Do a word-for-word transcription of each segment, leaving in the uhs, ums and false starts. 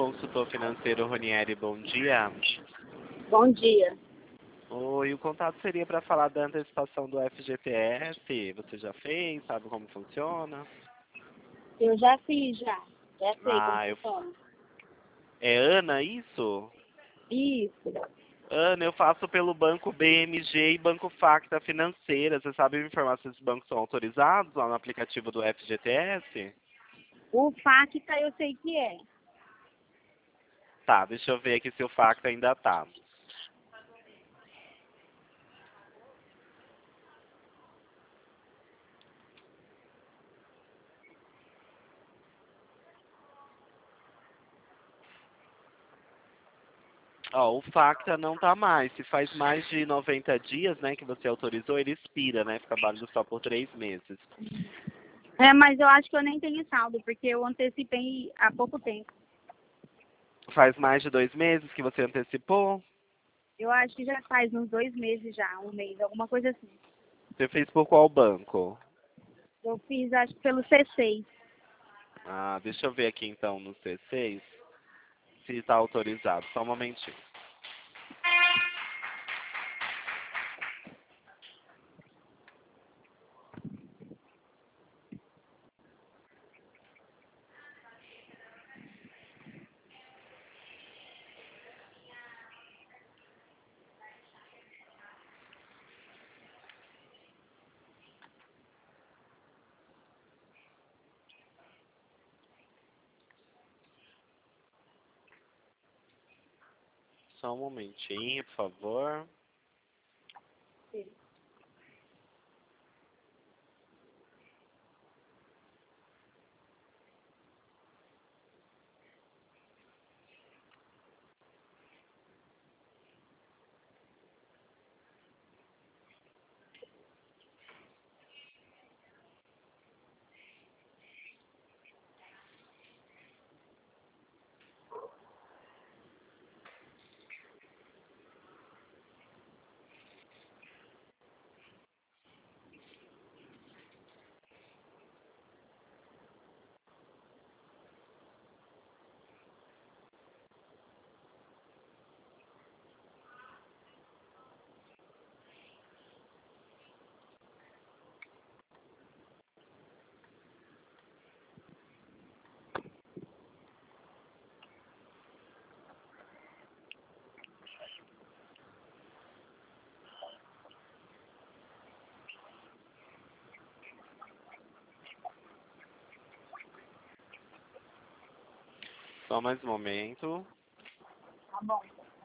consultor financeiro Ronieri, bom dia. Bom dia. Oi, o contato seria para falar da antecipação do F G T S. Você já fez? Sabe como funciona? Eu já fiz, já. Já sei como Ah, eu... funciona. É Ana, isso? Isso. Ana, eu faço pelo Banco B M G e Banco Facta Financeira. Você sabe me informar se esses bancos são autorizados lá no aplicativo do F G T S? O Facta eu sei que é. Tá, deixa eu ver aqui se o Facta ainda tá. Ó, o Facta não tá mais. Se faz mais de noventa dias, né, que você autorizou, ele expira, né? Fica válido só por três meses. É, mas eu acho que eu nem tenho saldo, porque eu antecipei há pouco tempo. Faz mais de dois meses que você antecipou? Eu acho que já faz uns dois meses já, um mês, alguma coisa assim. Você fez por qual banco? Eu fiz, acho que pelo C seis. Ah, deixa eu ver aqui então no C seis se está autorizado. Só um momentinho. Só um momentinho, por favor. Só mais um momento. Tá bom.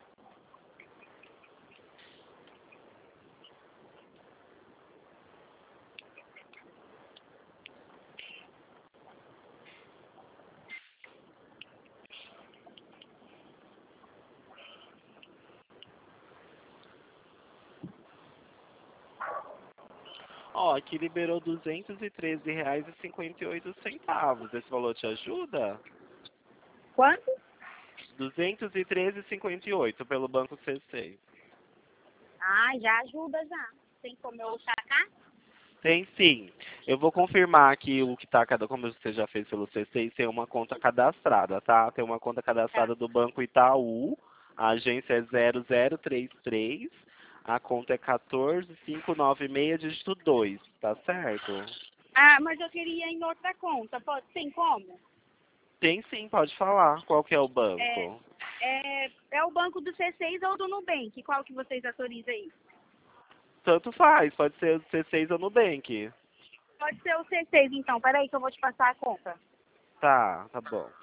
Ó, aqui liberou duzentos e treze reais e cinquenta e oito centavos. Esse valor te ajuda? Quanto? duzentos e treze e cinquenta e oito pelo Banco C seis. Ah, já ajuda já. Tem como eu sacar? Tem sim. Eu vou confirmar aqui o que tá cada, como você já fez pelo C seis, tem uma conta cadastrada, tá? Tem uma conta Tá. cadastrada do Banco Itaú, a agência é zero zero três três, a conta é um quatro cinco nove seis, dígito dois, tá certo? Ah, mas eu queria em outra conta. Pode, tem como? Tem sim, pode falar. Qual que é o É, banco? é, é o banco do C seis ou do Nubank? Qual que vocês autorizam aí? Tanto faz, pode ser o C seis ou Nubank. Pode ser o C seis, então. Peraí que eu vou te passar a conta. Tá, tá bom.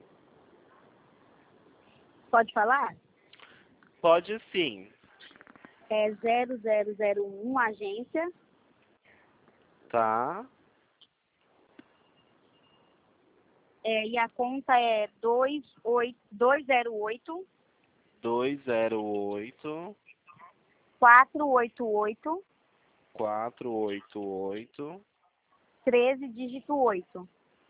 Pode falar? Pode sim. é zero zero zero um, agência. Tá. É, e a conta é dois zero oito, dois zero oito, quatro oito oito, quatro oito oito, treze, dígito oito.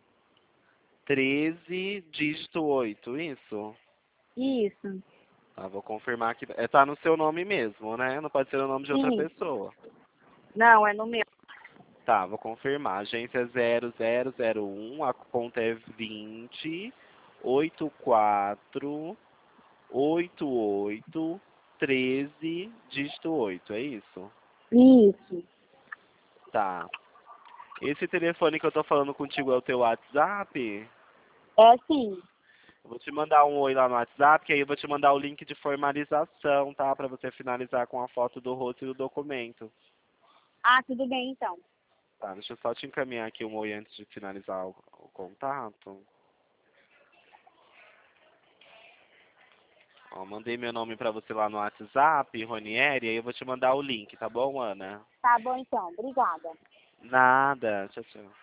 treze, dígito oito, isso? Isso. Tá, vou confirmar que é, tá no seu nome mesmo, né? Não pode ser o nome de outra Sim. pessoa. Não, é no meu. Tá, vou confirmar. Agência zero zero zero um, a conta é vinte, oitenta e quatro, oitenta e oito, treze, dígito oito, é isso? Isso. Tá. Esse telefone que eu tô falando contigo é o teu WhatsApp? É sim. Eu vou te mandar um oi lá no WhatsApp, que aí eu vou te mandar o link de formalização, tá? Pra você finalizar com a foto do rosto e do documento. Ah, tudo bem então. Tá, deixa eu só te encaminhar aqui um oi antes de finalizar o, o contato. Ó, mandei meu nome pra você lá no WhatsApp, Ronieri, aí eu vou te mandar o link, tá bom, Ana? Tá bom então. Obrigada. Nada, tchau, tchau.